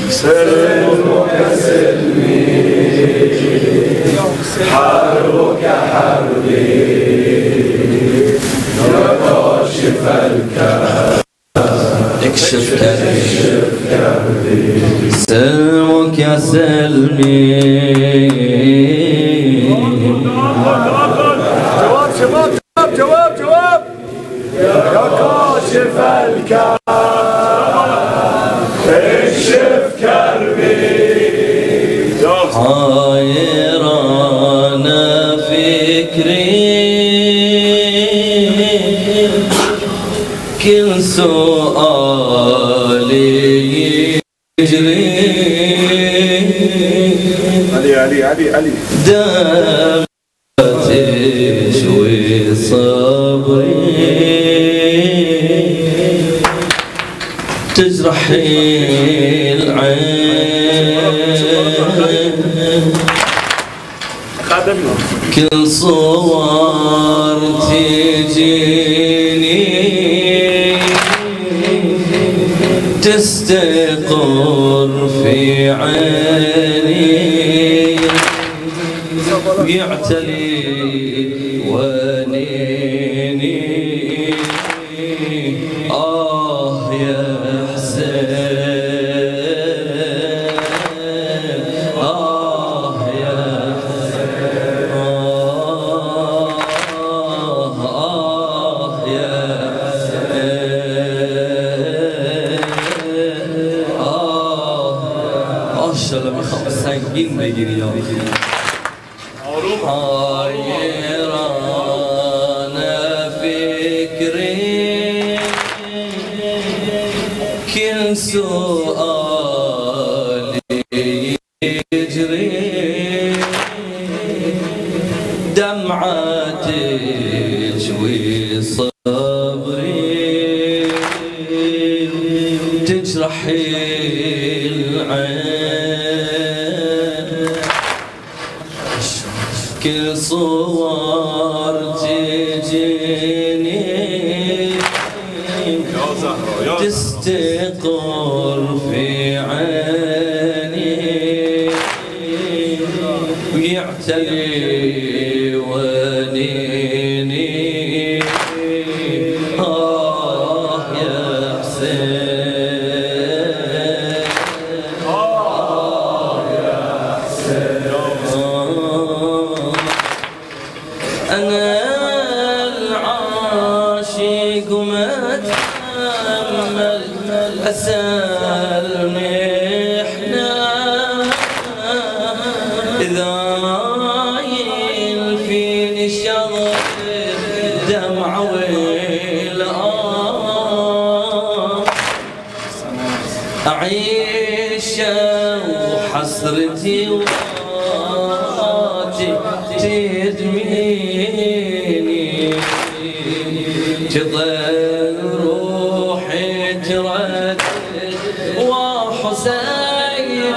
سلمك سلمي حربك حربي يا كاشف الكرب اكشف كربي سلمك يا سلمي جواب يا كاشف الكرب اكشف كربي حيران فكري كل سؤالي يجري علي دمعتي شوي صبري تجرحي العين كل صور تجيني تستقر في عيني يعتلي ونيني يا حسين يا حسين يا حسين شلون خمس سنين بيجري يوم حيران فكري كل سؤالي يجري دمعتي تجوي صبري تجرحي العين كل صور تجيني تستقر في عيني ويعتلي ونيني يا حسين يا حسين أنا العاشق متأمل أسأل محنة إذا يلفيني الشغف دمع والآه أعيش وحسرتي وفاتي تدميني تظل روحي تردد وحزين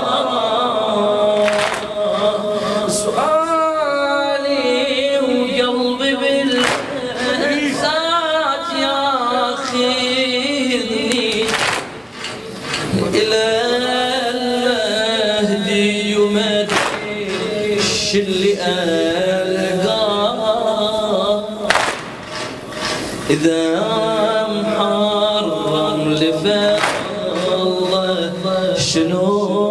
سؤالي وقلبي بالإحساس ياخذني إلى المهدي ومدش اللي ألقاه إذا محرم لفعل الله شنو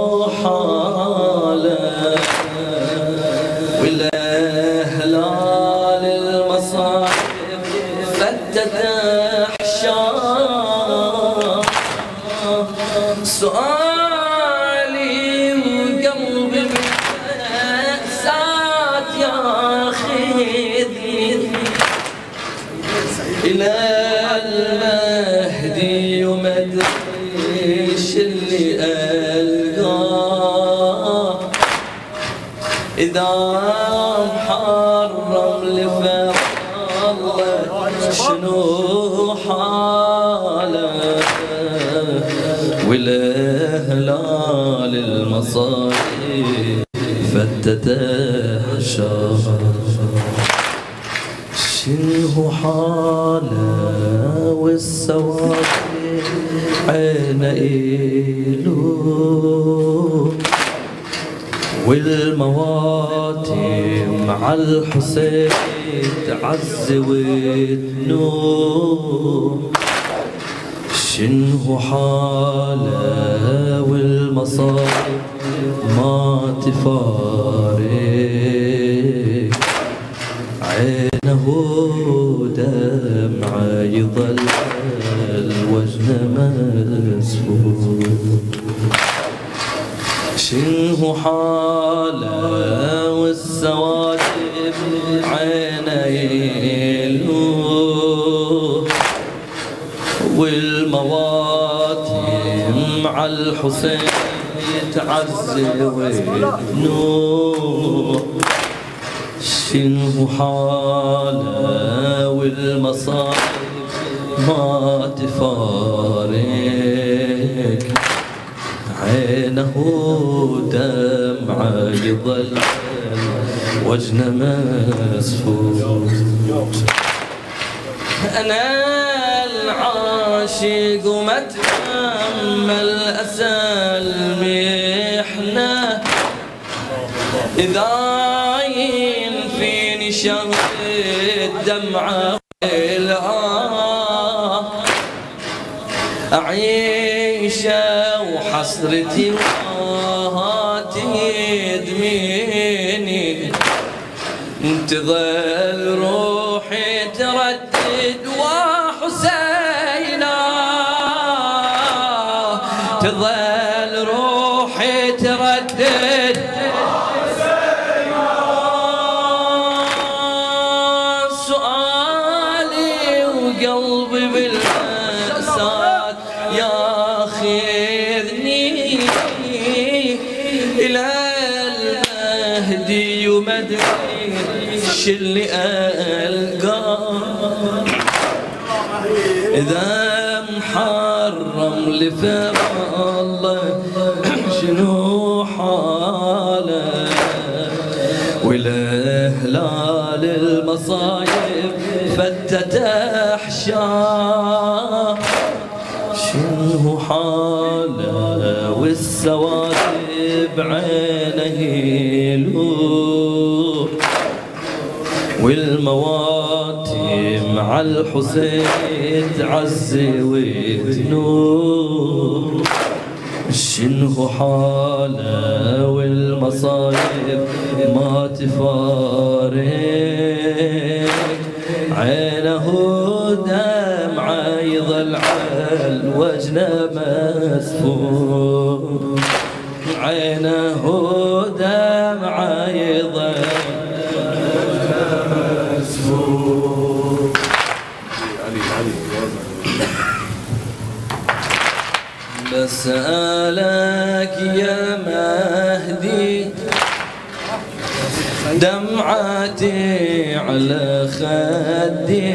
حاله ولا هلال المصائب فتت أحشاه سؤالي وقلبي بأسات ياخذني إلى المهدي ومدريش اللي ألقاه إذا محرم لفعل الله شنو حاله ولا هلال المصائب فتت أحشاه شنو حاله والسواد عين إيلو والمواتم على الحسين تعز وتنوم شنو حاله والمصائب ما تفارق عينه دمعه يظل الوجه مسفوح شنو حاله والسواد عينه يلوح والمواتم على الحسين يتعزى وينوح شنو حاله والمصائب ما تفارق عينه دمعه يظل وجنه مسفوح أنا العاشق وما أتحمل أسى المحنة إذا ينفيني شر الدمعة والآه أعيشه وحسرتي وهاتي يدميني تظل روحي تردد وحسينا تظل روحي تردد وحسينا سؤالي وقلبي بالمأساة ياخذني إلى المهدي ومدري شلي ألقاه إذا محرم لفر الله شنو حاله والهلال المصايب فتت أحشاه شنو حاله والسواد بعينه يلوح والمواتم على الحسين تعزي وتنوح شنو حاله والمصايب ما تفارق عينه دمعه يظل على الوجه مسفوح عينه دمعه يظل بسألك يا مهدي دمعتي على خدي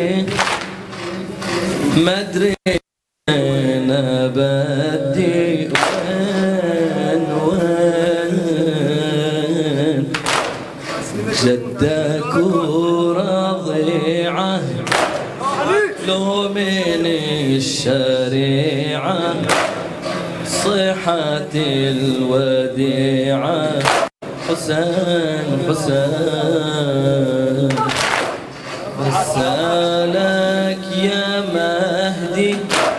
ما ادري انا بدي وين جدك ورضيعه لو من الشريعه صحة الوديعة حسين حسين بسألك يا مهدي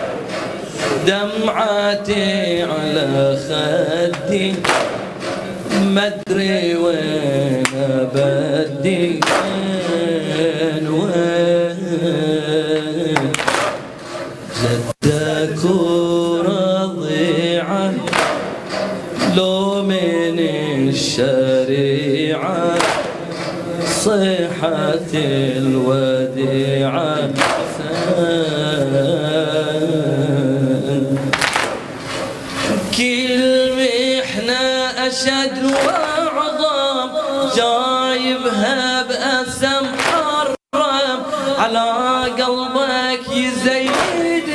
دمعتي على خدي ما ادري وين بدي وين جدك ورضيعه لو من الشريعة صيحة الوديعة كل محنة أشد وأعظم جايبها بأسم حرم على قلبك يزيد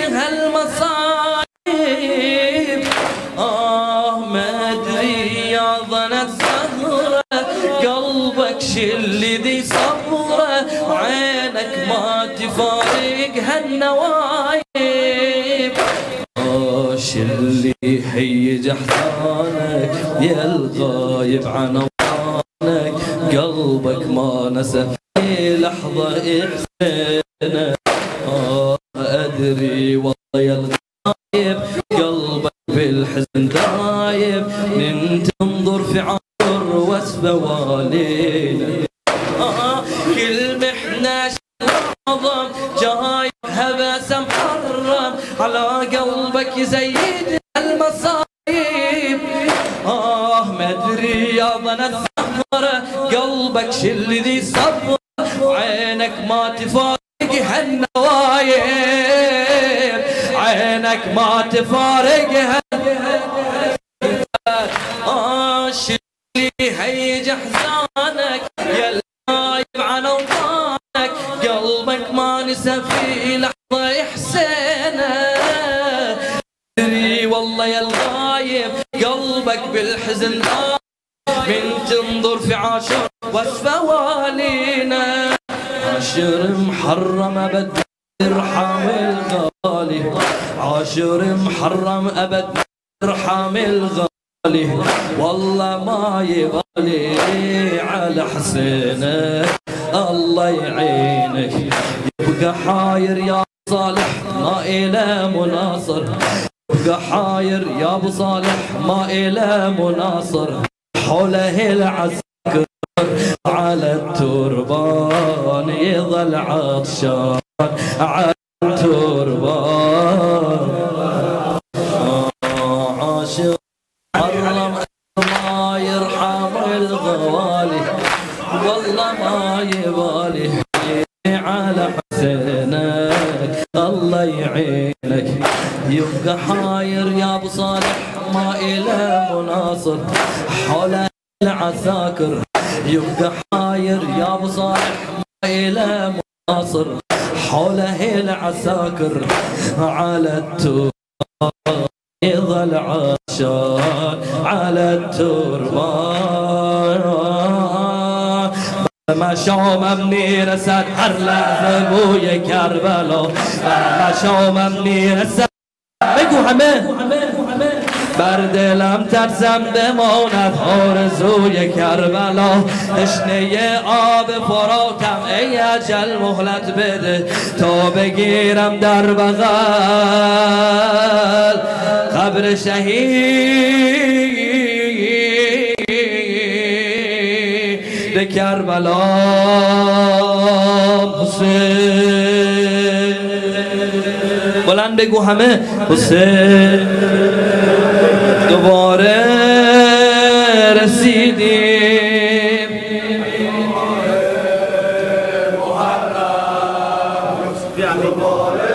هالمصايب ما ادري يا ظنت زهرة قلبك شل ذي صبرة عينك هيج احزانك يا الغايب عن اوطانك، قلبك ما نسى في لحظة احسانك. ادري والله يا الغايب قلبك بالحزن دايب، من تنظر في عطر واسفة والينا. كل محنة عظم جايبها بس محرم على قلبك يزيد المصايب. مدري يا ظن الثمرة قلبك شل ذي صبر، عينك ما تفارق هالنوايب، عينك ما تفارق شلي هيج احزانك يا الغايب عن اوطانك، قلبك ما نسى في لحظة احسانه. ادري والله يا الغايب قلبك بالحزن من تنظر في عاشر واسفة والينا. عاشر محرم ابد ارحم الغالي، عاشر محرم ابد ارحم الغالي، والله ما يبالي على حسينك الله يعينك. يبقى حاير يا صالح ما إله مناصر، يبقى حاير يا ابو صالح ما إله مناصر، حوله العسكر على التربان يظل عطشان على التربان. عاشق حرم ما يرحم الغوالي، والله ما يبالي على حسينك الله يعينك. يبقى حاير يا ابو صالح ما إله مناصر، حوله العساكر يبقى حاير يا ابو صالح ما إله مناصر، حوله العساكر على التربان يظل عطشان على التربان. ما شوم مني رسد حرلا ابويا كربلاء، ما شوم مني رسد بگو همه برد لم ترسم بماند آرزوی کربلا. تشنه آب فراتم ای اجل مهلت بده تا بگیرم در بغل قبر شهید کربلا حسین. بلند بگو همه حسین. دوباره رسیدیم محرم